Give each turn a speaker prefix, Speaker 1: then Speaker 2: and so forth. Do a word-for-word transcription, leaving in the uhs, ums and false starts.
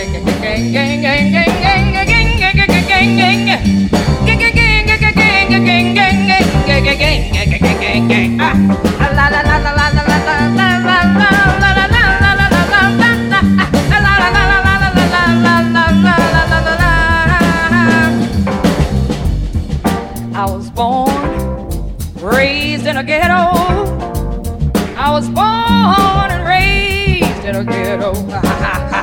Speaker 1: was born, raised in a ghetto. I was born and raised in a ghetto.